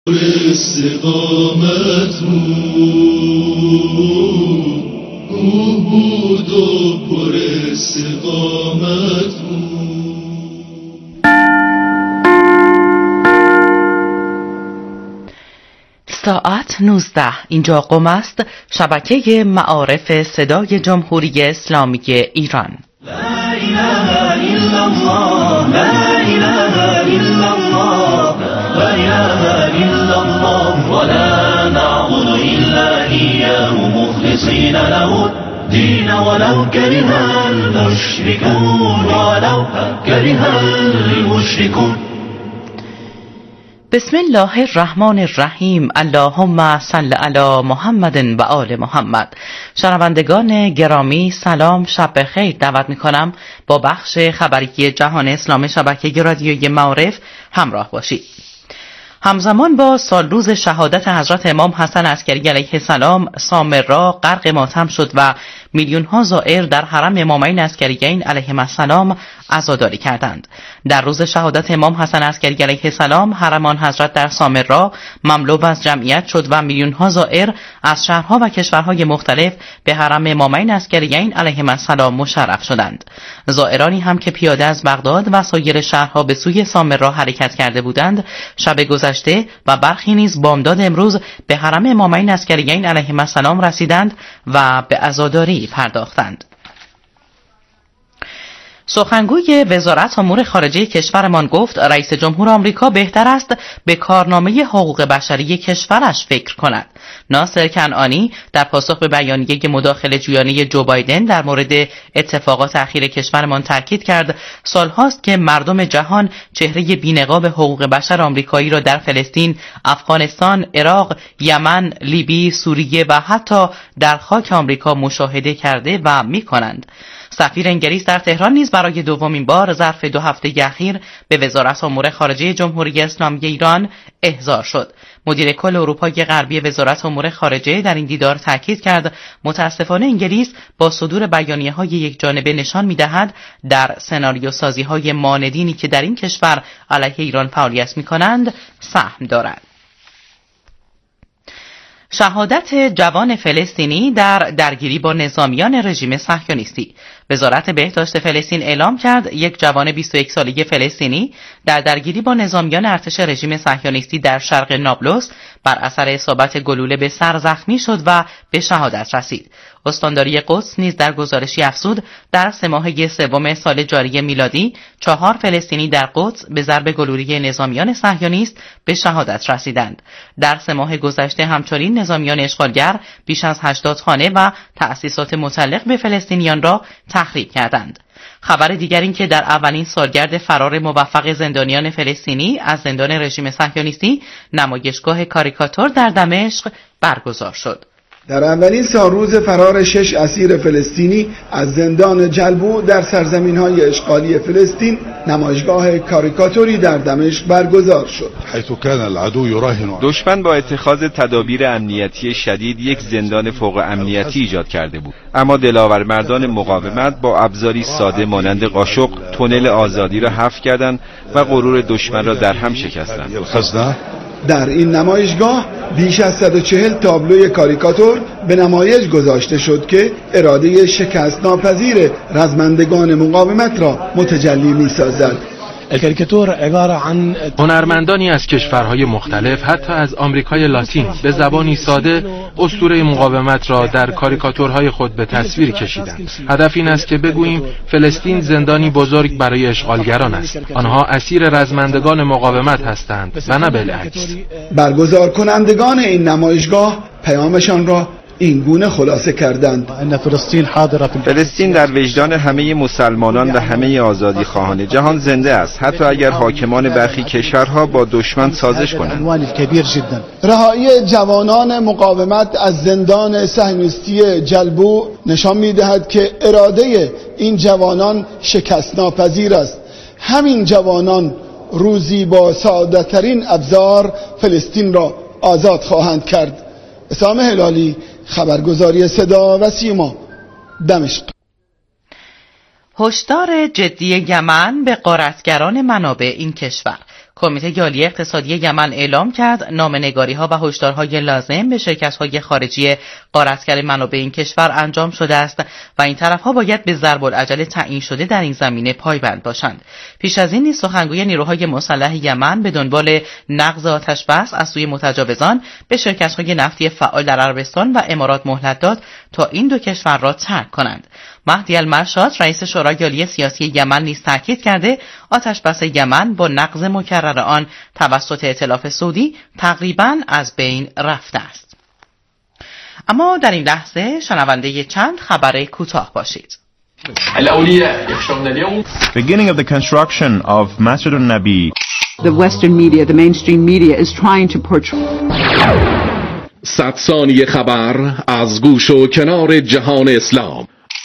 استقامت بود و پر استقامت ساعت 19 اینجا قم است، شبکه معارف صدای جمهوری اسلامی ایران. لا اله الا الله لا اله الا الله لا اله الا الله ولا نعبد الا اياه مخلصين له الدين ولو كره المشركون ولو كره المشركون. بسم الله الرحمن الرحیم. اللهم صل علی محمد و آل محمد. شنوندگان گرامی سلام، شب بخیر. دعوت میکنم با بخش خبری جهان اسلام شبکه رادیوی معارف همراه باشید. همزمان با سالروز شهادت حضرت امام حسن عسکری علیه السلام، سامرا غرق ماتم شد و میلیون ها زائر در حرم امامین عسکریین علیهم السلام عزاداری کردند. در روز شهادت امام حسن عسکری علیه السلام، حرم آن حضرت در سامرا مملو از جمعیت شد و میلیون ها زائر از شهرها و کشورهای مختلف به حرم امامین عسکریین علیهم السلام مشرف شدند. زائرانی هم که پیاده از بغداد و سایر شهرها به سوی سامرا حرکت کرده بودند، شب گذشته و برخی نیز بامداد امروز به حرم امامین عسکریین علیهم السلام رسیدند و به عزاداری پرداختند. سخنگوی وزارت امور خارجه کشورمان گفت رئیس جمهور آمریکا بهتر است به کارنامه حقوق بشری کشورش فکر کند. ناصر کنعانی در پاسخ به بیانیه مداخله جویانه جو بایدن در مورد اتفاقات اخیر کشورمان تاکید کرد سالهاست که مردم جهان چهره بی‌نقاب حقوق بشر آمریکایی را در فلسطین، افغانستان، عراق، یمن، لیبی، سوریه و حتی در خاک آمریکا مشاهده کرده و می‌کنند. سفیر انگلیس در تهران نیز برای دومین بار ظرف 2 هفته اخیر به وزارت امور خارجه جمهوری اسلامی ایران احضار شد. مدیر کل اروپای غربی وزارت امور خارجه در این دیدار تاکید کرد متاسفانه انگلیس با صدور بیانیه‌های یکجانبه نشان می‌دهد در سناریو سازی‌های ماندینی که در این کشور علیه ایران فعالیت می‌کنند سهم دارد. شهادت جوان فلسطینی در درگیری با نظامیان رژیم صهیونیستی. وزارت بهداشت فلسطین اعلام کرد یک جوان 21 ساله فلسطینی در درگیری با نظامیان ارتش رژیم صهیونیستی در شرق نابلس بر اثر اصابت گلوله به سر زخمی شد و به شهادت رسید. استانداری قدس نیز در گزارشی افزود در 3 ماه سوم سال جاری میلادی 4 فلسطینی در قدس به ضرب گلوله نظامیان صهیونیست به شهادت رسیدند. در 3 ماه گذشته همچنین نظامیان اشغالگر بیش از 80 خانه و تأسیسات متعلق به فلسطینیان را تخریب کردند. خبر دیگر این که در اولین سالگرد فرار موفق زندانیان فلسطینی از زندان رژیم صهیونیستی نمایشگاه کاریکاتور در دمشق برگزار شد. در اولین سالروز فرار 6 اسیر فلسطینی از زندان جلبو در سرزمین‌های اشغالی فلسطین نمایشگاه کاریکاتوری در دمشق برگزار شد. حيث كان العدو يراهن دشمن با اتخاذ تدابیر امنیتی شدید یک زندان فوق امنیتی ایجاد کرده بود، اما دلاورمردان مقاومت با ابزاری ساده مانند قاشق تونل آزادی را حفر کردند و غرور دشمن را در هم شکستند. در این نمایشگاه بیش از 140 تابلوی کاریکاتور به نمایش گذاشته شد که اراده شکست ناپذیر رزمندگان مقاومت را متجلی می‌سازد. هنرمندانی از کشورهای مختلف حتی از آمریکای لاتین به زبانی ساده اسطوره مقاومت را در کاریکاتورهای خود به تصویر کشیدند. هدف این است که بگوییم فلسطین زندانی بزرگ برای اشغالگران است. آنها اسیر رزمندگان مقاومت هستند و نه بالعکس. برگزار کنندگان این نمایشگاه پیامشان را این گونه خلاصه کردند: فلسطین در وجدان همه مسلمانان و همه آزادی خواهان جهان زنده است، حتی اگر حاکمان برخی کشورها با دشمن سازش کنند. رهایی جوانان مقاومت از زندان صهیونیستی جلبو نشان می‌دهد که اراده این جوانان شکست ناپذیر است. همین جوانان روزی با ساده‌ترین ابزار فلسطین را آزاد خواهند کرد. اسام هلالی، خبرگزاری صدا و سیما، دمشق. هشدار جدی یمن به غارتگران منابع این کشور. کمیته عالی اقتصادی یمن اعلام کرد نامه‌نگاری‌ها و هشدارهای لازم به شرکت‌های خارجی غارتگر منابع این کشور انجام شده است و این طرف‌ها باید به ضرب العجل تعیین شده در این زمینه پایبند باشند. پیش از این نیز سخنگوی نیروهای مسلح یمن به دنبال نقض آتش‌بس از سوی متجاوزان به شرکت‌های نفتی فعال در عربستان و امارات مهلت داد تا این دو کشور را ترک کنند. مهدی المرشاد رئیس شورای عالی سیاسی یمن نیز تاکید کرده آتش‌بس یمن با نقض مکرر آن توسط ائتلاف سعودی تقریباً از بین رفته است. اما در این لحظه شنونده چند خبر کوتاه باشید. Beginning of the construction of Masjid al-Nabi. The Western media, the mainstream media is trying to portray 100 ثانیه خبر از گوش و کنار جهان اسلام.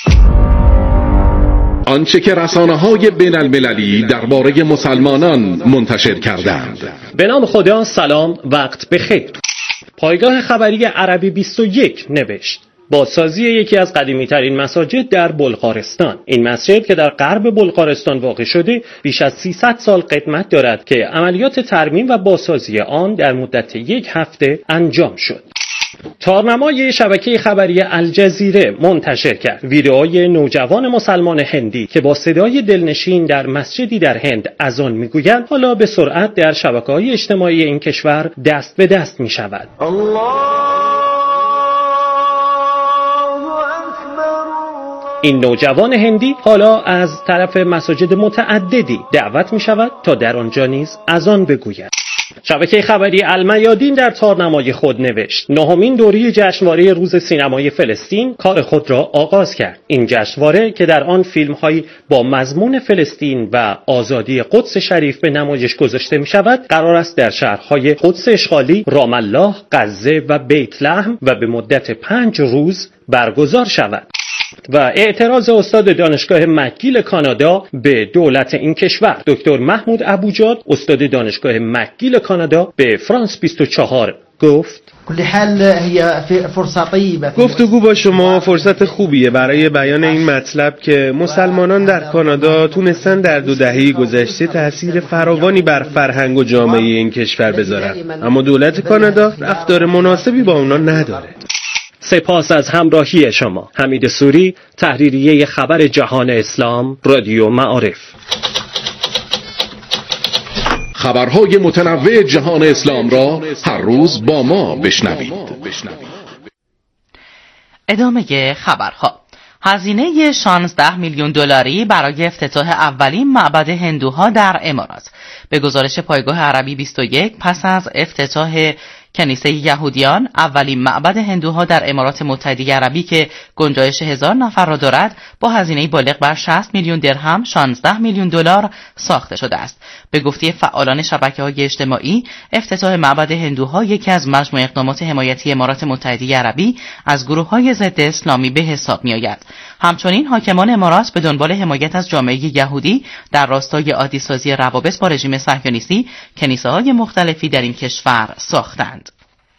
آنچه که رسانه‌های بین المللی درباره مسلمانان منتشر کردند. به نام خدا، سلام، وقت بخیر. پایگاه خبری عربی 21 نوشت: بازسازی یکی از قدیمی‌ترین مساجد در بلغارستان. این مسجد که در غرب بلغارستان واقع شده بیش از 300 سال قدمت دارد که عملیات ترمیم و بازسازی آن در مدت 1 هفته انجام شد. تارنمای شبکه خبری الجزیره منتشر کرد ویدئوی نوجوان مسلمان هندی که با صدای دلنشین در مسجدی در هند اذان میگویند حالا به سرعت در شبکه‌های اجتماعی این کشور دست به دست می‌شود. این نوجوان هندی حالا از طرف مساجد متعددی دعوت می‌شود تا در آنجا نیز اذان بگوید. شبکه خبری المیادین در تارنمای خود نوشت: 9مین دوره جشنواره روز سینمای فلسطین کار خود را آغاز کرد. این جشنواره که در آن فیلم‌هایی با مضمون فلسطین و آزادی قدس شریف به نمایش گذاشته می‌شود، قرار است در شهرهای قدس اشغالی، رام الله، غزه و بیت لحم و به مدت 5 روز برگزار شود. و اعتراض استاد دانشگاه مکگیل کانادا به دولت این کشور. دکتر محمود ابوجاد، استاد دانشگاه مکگیل کانادا، به فرانس 24 گفت: گفتگو با شما فرصت خوبیه برای بیان این مطلب که مسلمانان در کانادا تونستن در 2 دهه گذشته تأثیر فراوانی بر فرهنگ و جامعه این کشور بذارن، اما دولت کانادا رفتار مناسبی با اونا نداره. سپاس از همراهی شما. حمید سوری، تحریریه خبر جهان اسلام، رادیو معارف. خبرهای متنوع جهان اسلام را هر روز با ما بشنوید. ادامه خبرها. هزینه 16 میلیون دلاری برای افتتاح اولین معبد هندوها در امارات. به گزارش پایگاه عربی 21 پس از افتتاح کنیسه یهودیان، اولین معبد هندوها در امارات متحده عربی که گنجایش 1000 نفر را دارد، با هزینه بالغ بر 60 میلیون درهم 16 میلیون دلار ساخته شده است. به گفته فعالان شبکه‌های اجتماعی، افتتاح معبد هندوها یکی از مجموع اقدامات حمایتی امارات متحده عربی از گروه‌های ضد اسلامی به حساب می‌آید. همچنین حاکمان امارات به دنبال حمایت از جامعه یهودی در راستای عادی‌سازی روابط با رژیم صهیونیستی کنیسه‌های مختلفی در این کشور ساختند.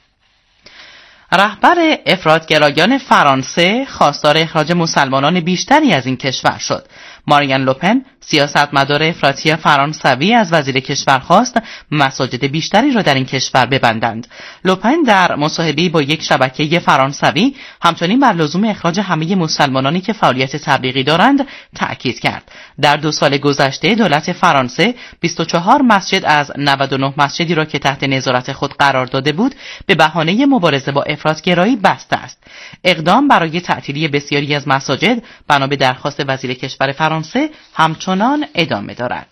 رهبر افراط‌گرایان فرانسه خواستار اخراج مسلمانان بیشتری از این کشور شد. مارین لوپن، سیاستمدار افراطی فرانسوی، از وزیر کشور خواست مساجد بیشتری را در این کشور ببندند. لوپن در مصاحبه‌ای با یک شبکه فرانسوی همچنین بر لزوم اخراج همه مسلمانانی که فعالیت تبلیغی دارند تأکید کرد. در 2 سال گذشته دولت فرانسه 24 مسجد از 99 مسجدی را که تحت نظارت خود قرار داده بود به بهانه مبارزه با افراط‌گرایی بسته است. اقدام برای تعطیلی بسیاری از مساجد بنا به درخواست وزیر کشور فرانسه همچنان ادامه دارد.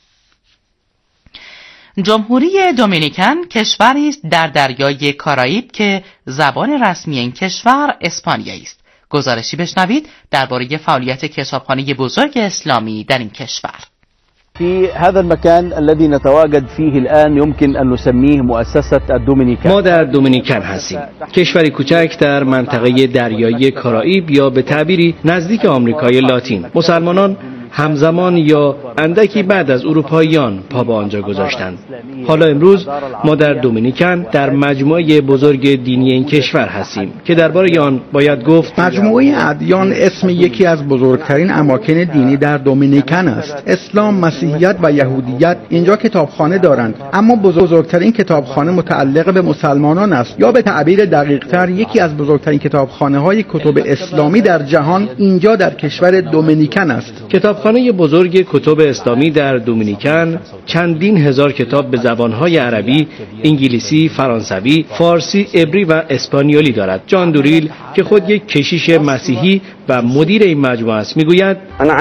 جمهوری دومینیکن کشوری است در دریای کارائیب که زبان رسمی این کشور اسپانیایی است. گزارشی بشنوید درباره فعالیت کتابخانه بزرگ اسلامی در این کشور. في هذا المكان الذي نتواجد فيه الآن يمكن أن نسميه مؤسسة الدومينيكان. ما در دومینیکن هستیم، کشوری کوچک در منطقه دریایی کارائیب یا به تعبیری نزدیک آمریکای لاتین. مسلمانان همزمان یا اندکی بعد از اروپاییان پا به آنجا گذاشتند. حالا امروز ما در دومینیکن در مجموعه بزرگ دینی این کشور هستیم که درباره آن باید گفت مجموعه ادیان اسم یکی از بزرگترین اماکن دینی در دومینیکن است. اسلام، مسیحیت و یهودیت اینجا کتابخانه دارند، اما بزرگترین کتابخانه متعلق به مسلمانان است، یا به تعبیر دقیق‌تر یکی از بزرگترین کتابخانه‌های کتب اسلامی در جهان اینجا در کشور دومینیکن است. کتابخانه بزرگ کتب اسلامی در دومینیکن چندین هزار کتاب به زبان‌های عربی، انگلیسی، فرانسوی، فارسی، عبری و اسپانیولی دارد. جان دوریل که خود یک کشیش مسیحی و مدیر این مجموعه است میگوید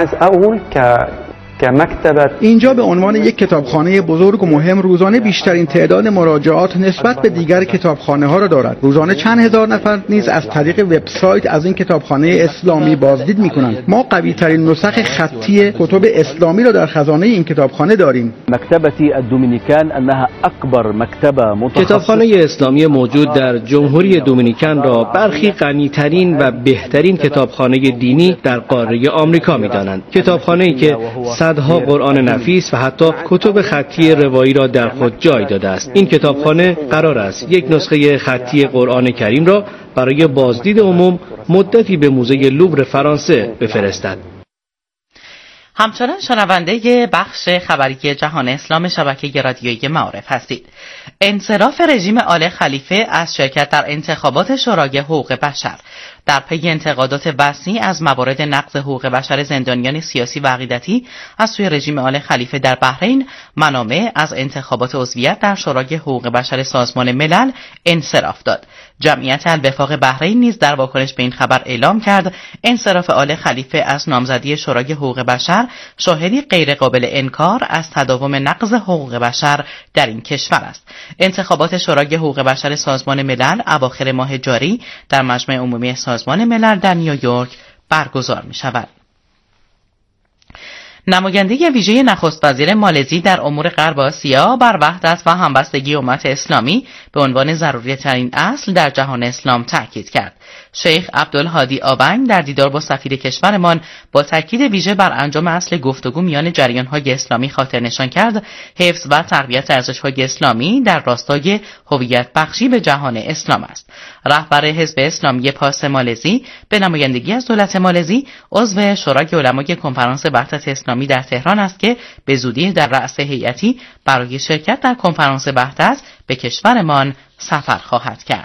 اینجا به عنوان یک کتابخانه بزرگ و مهم روزانه بیشترین تعداد مراجعات نسبت به دیگر کتابخانه ها را دارد. روزانه چند هزار نفر نیز از طریق وبسایت از این کتابخانه اسلامی بازدید می‌کنند. ما قوی ترین نسخ خطی کتب اسلامی را در خزانه این کتابخانه داریم. مکتبتی الدومینیکن انها اکبر مکتبه متخصص. کتابخانه اسلامی موجود در جمهوری دومینیکن را برخی غنی‌ترین و بهترین کتابخانه دینی در قاره آمریکا می‌دانند. کتابخانه‌ای که صدها قرآن نفیس و حتی کتب خطی روایی را در خود جای داده است. این کتابخانه قرار است یک نسخه خطی قرآن کریم را برای بازدید عموم مدتی به موزه لوور فرانسه بفرستد. همچنان شنونده بخش خبری جهان اسلام شبکه رادیویی معارف هستید. انصراف رژیم آل خلیفه از شرکت در انتخابات شورای حقوق بشر در پی انتقادات وسیع از موارد نقض حقوق بشر زندانیان سیاسی و عقیدتی از سوی رژیم آل خلیفه در بحرین، منامه از انتخابات عضویت در شورای حقوق بشر سازمان ملل انصراف داد. جمعیت الوفاق بحرین نیز در واکنش به این خبر اعلام کرد انصراف آل خلیفه از نامزدی شورای حقوق بشر شاهدی غیر قابل انکار از تداوم نقض حقوق بشر در این کشور است. انتخابات شورای حقوق بشر سازمان ملل اواخر ماه جاری در مجمع عمومی سازمان ملل در نیویورک برگزار می شود. نماینده ویژه نخست وزیر مالزی در امور غرب آسیا بر وحدت و همبستگی امت اسلامی به عنوان ضروری‌ترین اصل در جهان اسلام تاکید کرد. شیخ عبدالهادی آبنگ در دیدار با سفیر کشورمان با تاکید ویژه بر انجام اصل گفتگو میان جریان‌های اسلامی خاطر نشان کرد حفظ و تقویت ارزش‌های اسلامی در راستای هویت بخشی به جهان اسلام است. رهبر حزب اسلامی پاس مالزی به نمایندگی از دولت مالزی عضو شورای علمای کنفرانس وحدت اسلامی در تهران است که به زودی در رأس هیئتی برای شرکت در کنفرانس وحدت به کشورمان سفر خواهد کرد.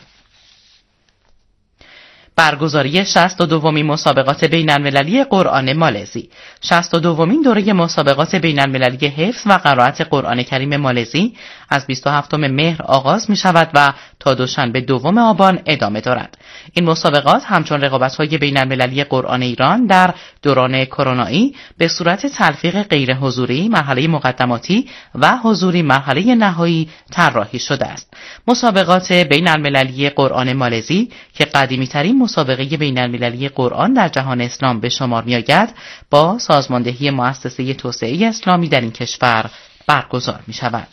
برگزاری 62مین مسابقات بین‌المللی قرآن مالزی. 62مین دوره مسابقات بین‌المللی حفظ و قرائت قرآن کریم مالزی از 27 مهر آغاز می شود و تا دوشنبه 2 آبان ادامه دارد. این مسابقات همچون رقابت‌های بین‌المللی قرآن ایران در دوران کرونایی به صورت تلفیق غیر حضوری مرحله مقدماتی و حضوری مرحله نهایی طراحی شده است. مسابقات بین‌المللی قرآن مالزی که قدیمی‌ترین مسابقه بین‌المللی قرآن در جهان اسلام به شمار می‌آید با سازماندهی مؤسسه توسعه اسلامی در این کشور برگزار می‌شود.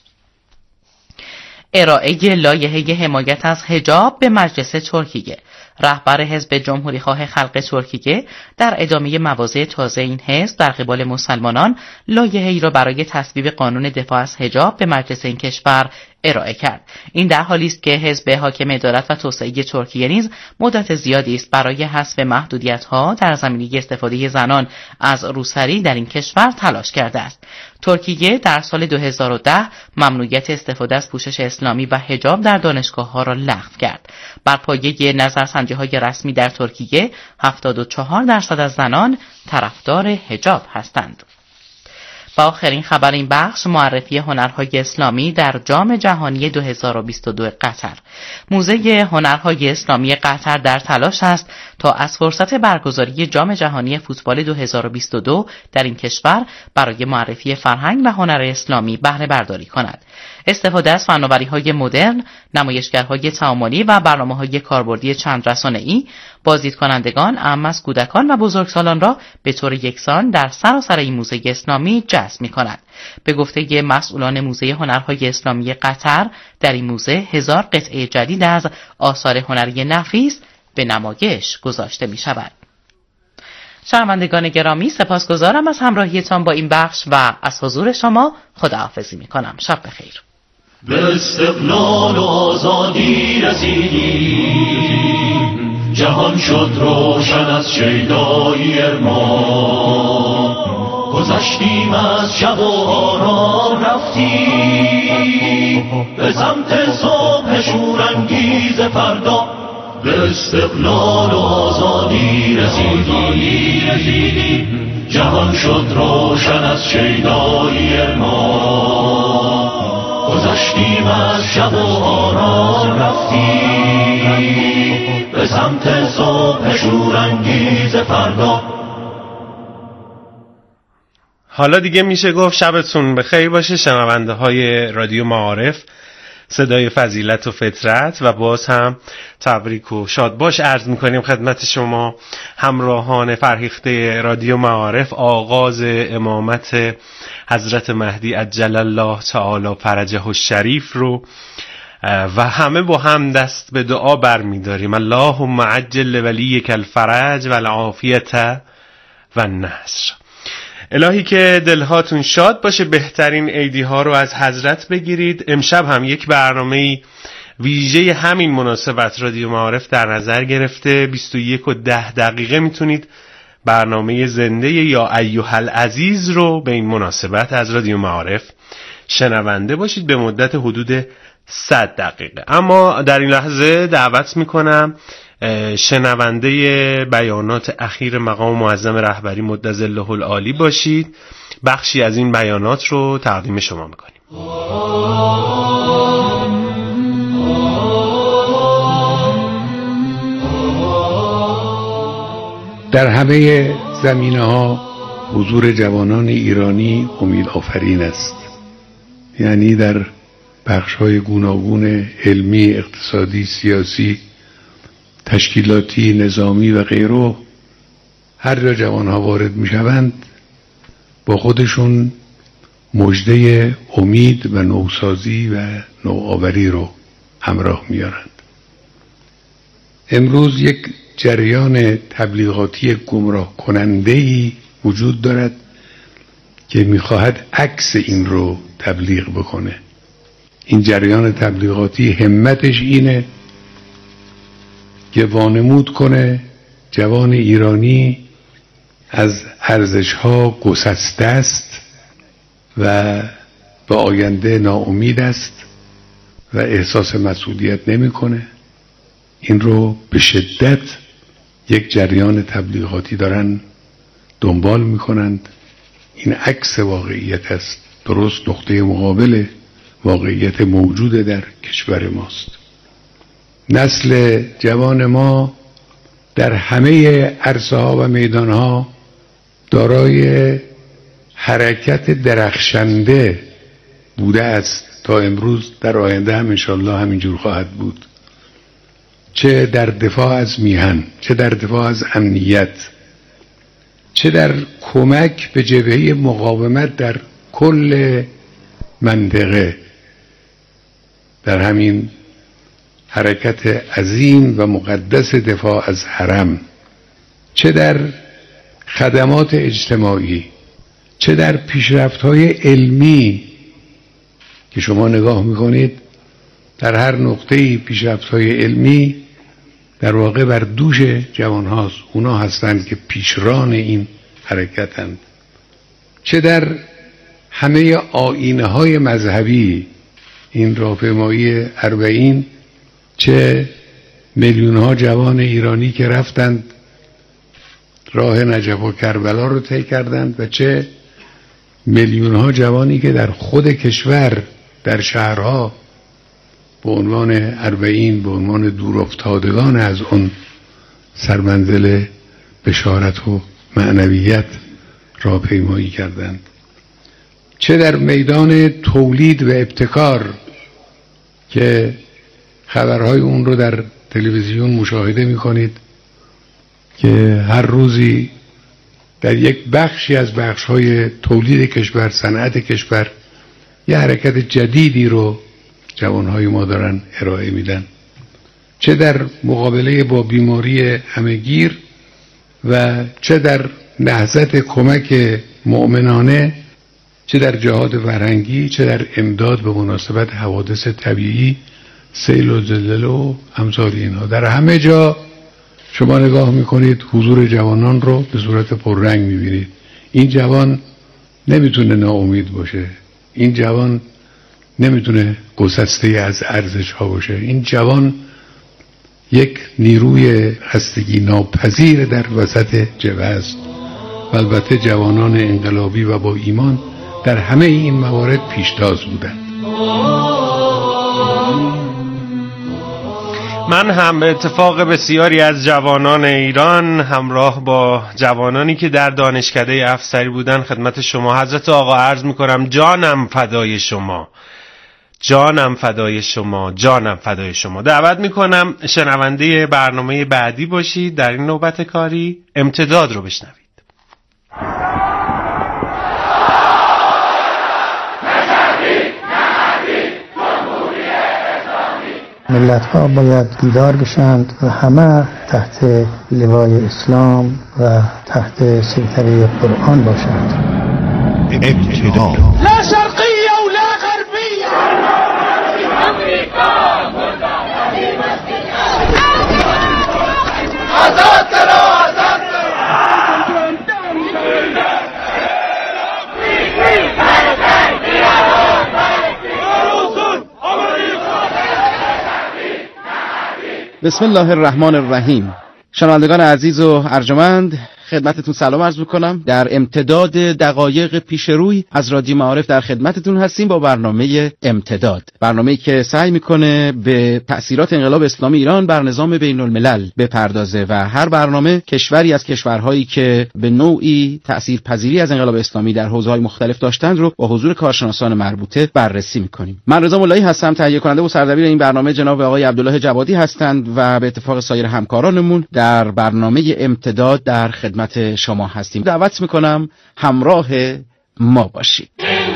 ارائه لایحه حمایت از حجاب به مجلس ترکیه. رهبر حزب جمهوری خواه خلق ترکیه در ادامه مواضع تازه این حزب در قبال مسلمانان لایحه‌ای را برای تصویب قانون دفاع از حجاب به مجلس این کشور ارائه کرد. این در حالی است که حزب حاکم عدالت و توسعه ترکیه نیز مدت زیادی است برای حذف محدودیت‌ها در زمینه استفاده زنان از روسری در این کشور تلاش کرده است. ترکیه در سال 2010 ممنوعیت استفاده از پوشش اسلامی و حجاب در دانشگاه‌ها را لغو کرد. بر پایه نظرسنجی‌های رسمی در ترکیه 74% از زنان طرفدار حجاب هستند. و آخرین خبر این بخش معرفی هنرهای اسلامی در جام جهانی 2022 قطر. موزه هنرهای اسلامی قطر در تلاش است تا از فرصت برگزاری جام جهانی فوتبال 2022 در این کشور برای معرفی فرهنگ و هنر اسلامی بهره برداری کند. استفاده از فناوری‌های مدرن، نمایشگرهای تعاملی و برنامه‌های کاربردی چند رسانه‌ای بازدید کنندگان اعم از کودکان و بزرگسالان را به طور یکسان در سراسر این موزه اسلامی جذب می‌کند. به گفته مسئولان موزه هنرهای اسلامی قطر، در این موزه 1000 قطعه جدید از آثار هنری نفیس به نمایش گذاشته می‌شود. شنوندگان گرامی، سپاسگزارم از همراهیتان با این بخش و از حضور شما خداحافظی میکنم. شب بخیر. به استقلال و آزادی رسیدیم، جهان شد روشن از شیدایی ارمان، گذشتیم از شب و آرام رفتیم به سمت صبح شورانگیز فردا. به استقلال و آزادی رسیدیم، جهان شد روشن از شیدایی ارمان، گذشتیم از شب و آرام رفتیم به سمت صبح شورانگیز فردا. حالا دیگه میشه گفت شبتون بخیر باشه شنونده های رادیو معارف، صدای فضیلت و فطرت، و باز هم تبریک و شادباش عرض میکنیم خدمت شما همراهان فرهیخته رادیو معارف. آغاز امامت حضرت مهدی عجل الله تعالی فرجه الشریف رو و همه با هم دست به دعا برمیداریم. اللهم عجل ولیک الفرج و العافیت و النصر. الهی که دلهاتون شاد باشه، بهترین عیدی ها رو از حضرت بگیرید. امشب هم یک برنامه ویژه همین مناسبت رادیو معارف در نظر گرفته. 21:10 میتونید برنامه زنده یا ایها العزیز رو به این مناسبت از رادیو معارف شنونده باشید به مدت حدود 100 دقیقه. اما در این لحظه دعوت میکنم شنونده بیانات اخیر مقام معظم رهبری مدظله العالی باشید. بخشی از این بیانات رو تقدیم شما میکنیم. در همه زمینه‌ها حضور جوانان ایرانی امید آفرین است. یعنی در بخش‌های گوناگون علمی، اقتصادی، سیاسی، تشکیلاتی، نظامی و غیره، هر جا جوانها وارد میشوند با خودشون مژده امید و نوسازی و نوآوری رو همراه میارند. امروز یک جریان تبلیغاتی گمراه کننده‌ای وجود دارد که میخواهد عکس این رو تبلیغ بکنه. این جریان تبلیغاتی همتش اینه که وانمود کنه جوان ایرانی از ارزش‌ها گسسته است و به آینده ناامید است و احساس مسئولیت نمی‌کنه. این رو به شدت یک جریان تبلیغاتی دارن دنبال می‌کنند. این عکس واقعیت است، درست نقطه مقابل واقعیت موجود در کشور ماست. نسل جوان ما در همه عرصه‌ها و میدان‌ها دارای حرکت درخشنده بوده است تا امروز، در آینده هم انشالله همینجور خواهد بود. چه در دفاع از میهن، چه در دفاع از امنیت، چه در کمک به جبهه مقاومت در کل منطقه، در همین حرکت عظیم و مقدس دفاع از حرم، چه در خدمات اجتماعی، چه در پیشرفت‌های علمی که شما نگاه می‌کنید در هر نقطه‌ای پیشرفت‌های علمی در واقع بر دوش جوان هاست. اونا هستند که پیشران این حرکتند. چه در همه آیین‌های مذهبی، این راهپیمایی 40، چه میلیون‌ها جوان ایرانی که رفتند راه نجف و کربلا رو طی کردند، و چه میلیون‌ها جوانی که در خود کشور در شهرها به عنوان 40، به عنوان دورافتادگان از اون سرمنزل بشارت و معنویت راهپیمایی کردند. چه در میدان تولید و ابتکار که خبرهای اون رو در تلویزیون مشاهده می‌کنید که هر روزی در یک بخشی از بخش‌های تولید کشور، صنعت کشور، یه حرکت جدیدی رو جوانهای ما دارن ارائه میدن. چه در مقابله با بیماری همهگیر و چه در نهضت کمک مؤمنانه چه در جهاد فرهنگی چه در امداد به مناسبت حوادث طبیعی، سیل و زلزله و امثال اینها، در همه جا شما نگاه میکنید حضور جوانان رو به صورت پررنگ میبینید. این جوان نمیتونه ناامید باشه، این جوان نمیتونه گسسته از ارزش ها باشه، این جوان یک نیروی خستگی ناپذیر در وسط جبهه است. و البته جوانان انقلابی و با ایمان در همه این موارد پیشتاز بودند. من هم به اتفاق بسیاری از جوانان ایران همراه با جوانانی که در دانشکده افسری بودن خدمت شما حضرت آقا عرض میکنم جانم فدای شما، جانم فدای شما، جانم فدای شما. دعوت میکنم شنونده برنامه بعدی باشید. در این نوبت کاری امتداد رو بشنوید. ملت ها باید بیدار بشند و همه تحت لوای اسلام و تحت سیطره قرآن باشند. ابتدا لا شرقية ولا غربية. أمريكا آزاد کرو، آزاد بسم الله الرحمن الرحیم. شنوندگان عزیز و ارجمند، خدمتتون سلام عرض میکنم. در امتداد دقایق پیش روی از رادیو معارف در خدمتتون هستیم با برنامه امتداد، برنامه‌ای که سعی میکنه به تأثیرات انقلاب اسلامی ایران بر نظام بین الملل بپردازه و هر برنامه کشوری از کشورهایی که به نوعی تأثیرپذیری از انقلاب اسلامی در حوزه‌های مختلف داشتند رو با حضور کارشناسان مربوطه بررسی میکنیم. من رضا مولایی هستم، تهیه کننده و سردبیر این برنامه جناب آقای عبدالله جوادی هستند و به اتفاق سایر همکارانمون در برنامه امتداد در خدمت شما هستیم. دعوت میکنم همراه ما باشید.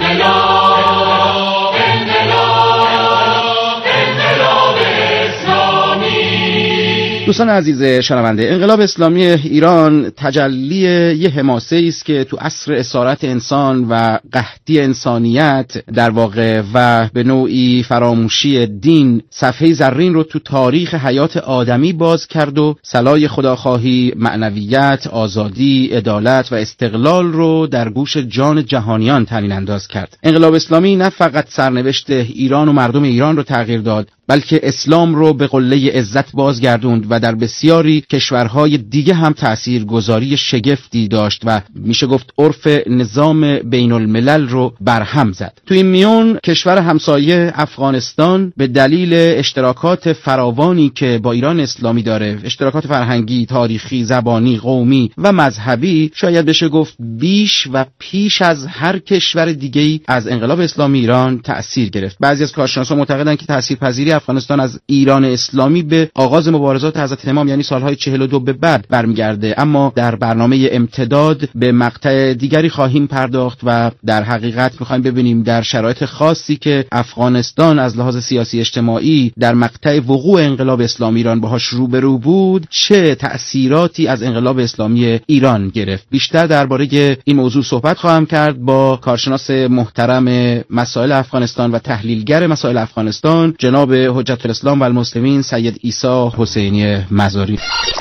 دوستان عزیز شنونده، انقلاب اسلامی ایران تجلی یه حماسه است که تو عصر اسارت انسان و قحطی انسانیت در واقع و به نوعی فراموشی دین صفحه زرین رو تو تاریخ حیات آدمی باز کرد و صلای خداخواهی، معنویت، آزادی، عدالت و استقلال رو در گوش جان جهانیان طنین انداز کرد. انقلاب اسلامی نه فقط سرنوشت ایران و مردم ایران رو تغییر داد، بلکه اسلام رو به قله عزت بازگردوند و در بسیاری کشورهای دیگه هم تأثیرگذاری شگفتی داشت و میشه گفت عرف نظام بین الملل رو برهم زد. تو این میون کشور همسایه افغانستان به دلیل اشتراکات فراوانی که با ایران اسلامی داره، اشتراکات فرهنگی، تاریخی، زبانی، قومی و مذهبی، شاید بشه گفت بیش و پیش از هر کشور دیگه‌ای از انقلاب اسلامی ایران تأثیر گرفت. بعضی از کارشناسان معتقدند که تأثیرپذیری افغانستان از ایران اسلامی به آغاز مبارزات حضرت امام یعنی سالهای 42 به بعد برمیگرده، اما در برنامه امتداد به مقطع دیگری خواهیم پرداخت و در حقیقت میخوایم ببینیم در شرایط خاصی که افغانستان از لحاظ سیاسی اجتماعی در مقطع وقوع انقلاب اسلامی ایران باهاش روبرو بود چه تأثیراتی از انقلاب اسلامی ایران گرفت. بیشتر درباره این موضوع صحبت خواهم کرد با کارشناس محترم مسائل افغانستان و تحلیلگر مسائل افغانستان جناب حجت الاسلام و المسلمین سید عیسی حسینی مزاری.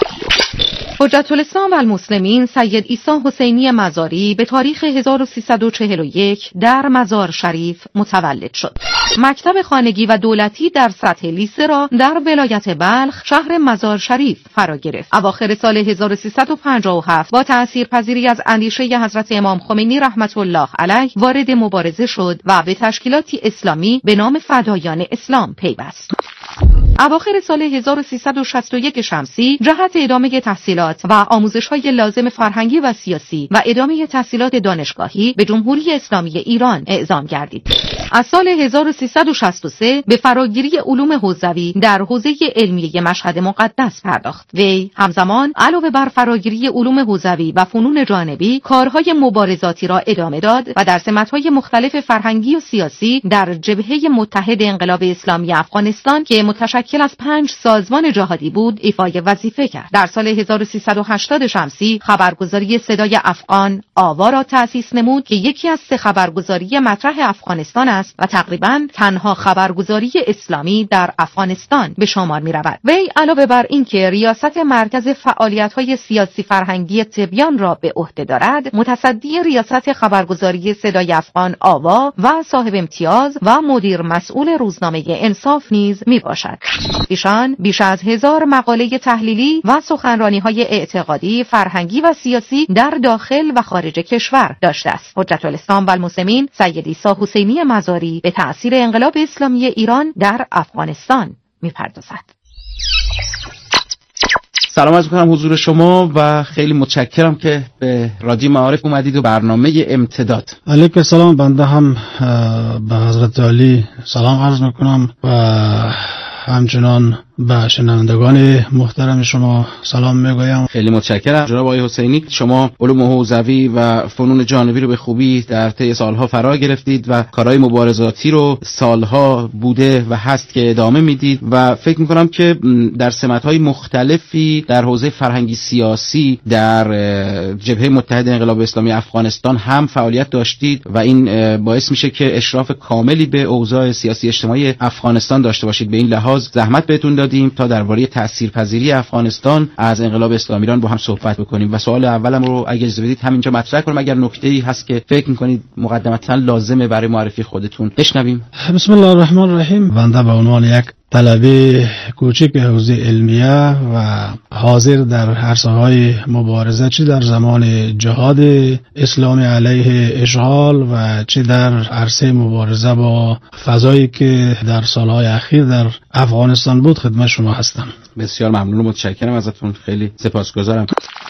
حجت الاسلام و المسلمین سید عیسی حسینی مزاری به تاریخ 1341 در مزار شریف متولد شد. مکتب خانگی و دولتی در سطح لیسه را در ولایت بلخ شهر مزار شریف فرا گرفت. اواخر سال 1357 با تأثیرپذیری از اندیشه حضرت امام خمینی رحمت الله علیه وارد مبارزه شد و به تشکیلاتی اسلامی به نام فدایان اسلام پیوست. اواخر سال 1361 شمسی جهت ادامه تحصیلات و آموزش‌های لازم فرهنگی و سیاسی و ادامه تحصیلات دانشگاهی به جمهوری اسلامی ایران اعزام گردید. از سال 1363 به فراگیری علوم حوزوی در حوزه علمیه مشهد مقدس پرداخت. وی همزمان علاوه بر فراگیری علوم حوزوی و فنون جانبی کارهای مبارزاتی را ادامه داد و در سمت‌های مختلف فرهنگی و سیاسی در جبهه متحد انقلاب اسلامی افغانستان که متشکل متشکل از 5 سازمان جهادی بود ایفای وظیفه کرد. در سال 1380 شمسی خبرگزاری صدای افغان آوا را تأسیس نمود که یکی از 3 خبرگزاری مطرح افغانستان است و تقریباً تنها خبرگزاری اسلامی در افغانستان به شمار می رود. وی علاوه بر این که ریاست مرکز فعالیت‌های سیاسی فرهنگی تبیان را به عهده دارد، متصدی ریاست خبرگزاری صدای افغان آوا و صاحب امتیاز و مدیر مسئول روزنامه انصاف نیز می باشد. ایشان بیش از 1000 مقاله تحلیلی و سخنرانی‌های اعتقادی، فرهنگی و سیاسی در داخل و خارج کشور داشته است. حجت الاسلام و المسلمین سید عیسی حسینی مزاری به تأثیر انقلاب اسلامی ایران در افغانستان می‌پردازد. سلام عرض می‌کنم حضور شما و خیلی متشکرم که به رادیو معارف اومدید و برنامه امتداد. علیکم السلام. بنده هم به حضرت علی سلام عرض می‌کنم و همچنان به شنوندگان محترم شما سلام میگویم. خیلی متشکرم جناب آقای حسینی. شما علوم حوزوی و فنون جانبی رو به خوبی در طی سالها فرا گرفتید و کارهای مبارزاتی رو سالها بوده و هست که ادامه میدید و فکر میکنم که در سمت‌های مختلفی در حوزه فرهنگی سیاسی در جبهه متحده انقلاب اسلامی افغانستان هم فعالیت داشتید و این باعث میشه که اشراف کاملی به اوضاع سیاسی اجتماعی افغانستان داشته باشید. به این لحاظ زحمت بهتون دادیم تا درباره تاثیرپذیری افغانستان از انقلاب اسلامی ایران با هم صحبت بکنیم و سوال اولم رو اگه اجازه بدید همینجا مطرح کنم، اگر نکته‌ای هست که فکر می‌کنید مقدمتاً لازمه برای معرفی خودتون بشنویم. بسم الله الرحمن الرحیم. بنده به عنوان یک طلبه کوچک حوزه علمیه و حاضر در عرصه‌های مبارزه چه در زمان جهاد اسلامی علیه اشغال و چه در عرصه مبارزه با فضایی که در سالهای اخیر در افغانستان بود خدمت شما هستم. بسیار ممنون و متشکرم ازتون، خیلی سپاسگزارم.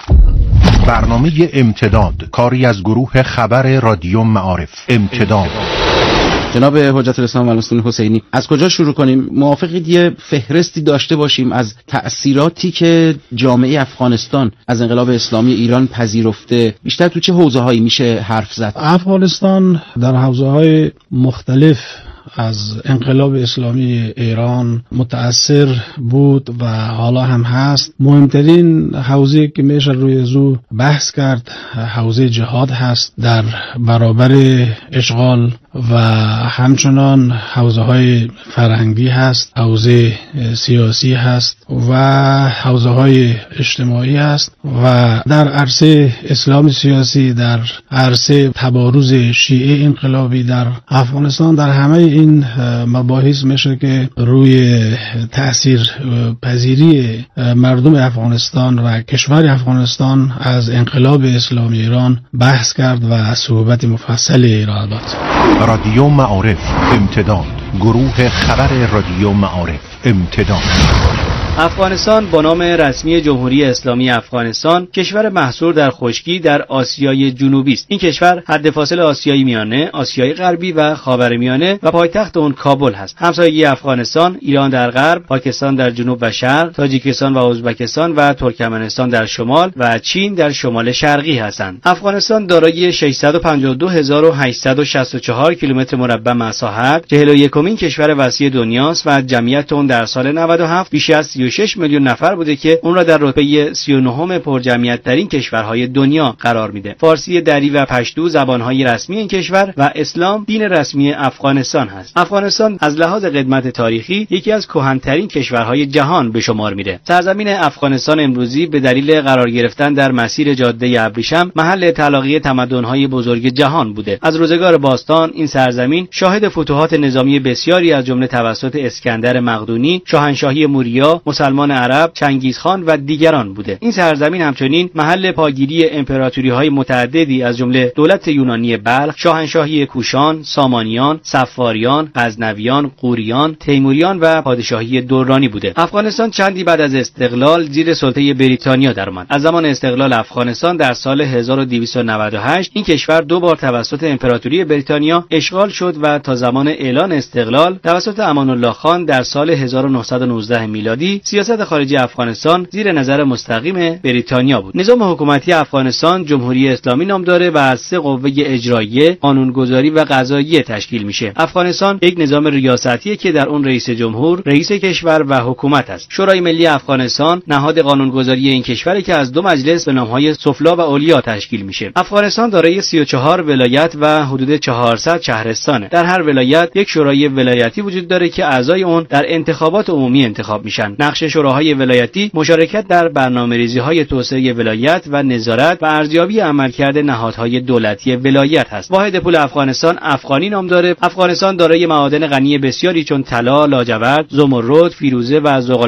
برنامه امتداد کاری از گروه خبر رادیو معارف. امتداد. جناب حجت الاسلام و المسلمین حسینی، از کجا شروع کنیم؟ موافقید یه فهرستی داشته باشیم از تأثیراتی که جامعه افغانستان از انقلاب اسلامی ایران پذیرفته؟ بیشتر تو چه حوزه‌هایی میشه حرف زد؟ افغانستان در حوزه‌های مختلف از انقلاب اسلامی ایران متأثر بود و حالا هم هست. مهمترین حوزه که میشه روی زو بحث کرد حوزه جهاد هست در برابر اشغال و همچنان حوزه های فرهنگی هست، حوزه سیاسی هست و حوزه های اجتماعی هست و در عرصه اسلام سیاسی، در عرصه تبارز شیعه انقلابی در افغانستان، در همه این مباحث میشه که روی تأثیر پذیری مردم افغانستان و کشور افغانستان از انقلاب اسلامی ایران بحث کرد و صحبت مفصل ارائه داد. رادیو معارف امتداد، گروه خبر رادیو معارف امتداد. افغانستان با نام رسمی جمهوری اسلامی افغانستان کشور محصور در خشکی در آسیای جنوبی است. این کشور حد فاصل آسیای میانه، آسیای غربی و خاورمیانه و پایتخت اون کابل هست. همسایگی افغانستان ایران در غرب، پاکستان در جنوب و شرق، تاجیکستان و ازبکستان و ترکمنستان در شمال و چین در شمال شرقی هستند. افغانستان دارای 652864 کیلومتر مربع مساحت، 41مین کشور وسیع دنیاست و جمعیت اون در سال 97 بیش از 36 میلیون نفر بوده که اون را در رتبه 39 پرجمعیت ترین کشورهای دنیا قرار میده. فارسی، دری و پشتو زبانهای رسمی این کشور و اسلام دین رسمی افغانستان هست. افغانستان از لحاظ قدمت تاریخی یکی از کهن‌ترین کشورهای جهان به شمار میره. سرزمین افغانستان امروزی به دلیل قرار گرفتن در مسیر جاده ابریشم محل تلاقی تمدن‌های بزرگ جهان بوده. از روزگار باستان این سرزمین شاهد فتوحات نظامی بسیاری از جمله توسط اسکندر مقدونی، شاهنشاهی موریا، مسلمان عرب، چنگیزخان و دیگران بوده. این سرزمین همچنین محل پاگیری امپراتوری‌های متعددی از جمله دولت یونانی بلخ، شاهنشاهی کوشان، سامانیان، صفاریان، غزنویان، غوریان، تیموریان و پادشاهی دورانی بوده. افغانستان چندی بعد از استقلال زیر سلطه بریتانیا درآمد. از زمان استقلال افغانستان در سال 1298 این کشور 2 بار توسط امپراتوری بریتانیا اشغال شد و تا زمان اعلان استقلال توسط امان الله خان در سال 1919 میلادی سیاست خارجی افغانستان زیر نظر مستقیم بریتانیا بود. نظام حکومتی افغانستان جمهوری اسلامی نام داره و از 3 قوه اجراییه، قانونگذاری و قضاییه تشکیل میشه. افغانستان یک نظام ریاستیه که در اون رئیس جمهور، رئیس کشور و حکومت است. شورای ملی افغانستان نهاد قانونگذاری این کشوری که از 2 مجلس به نامهای سفلا و علیا تشکیل میشه. افغانستان دارای 34 ولایت و حدود 400 شهرستانه. در هر ولایت یک شورای ولایتی وجود داره که اعضای اون در انتخابات عمومی انتخاب میشن. نقش شوراهای ولایتی مشارکت در برنامه‌ریزی‌های توسعه ولایت و نظارت و ارزیابی عملکرد نهادهای دولتی ولایت هست. واحد پول افغانستان افغانی نام داره. افغانستان دارای معادن غنی بسیاری چون طلا، لاجورد، زمرد، فیروزه و زغال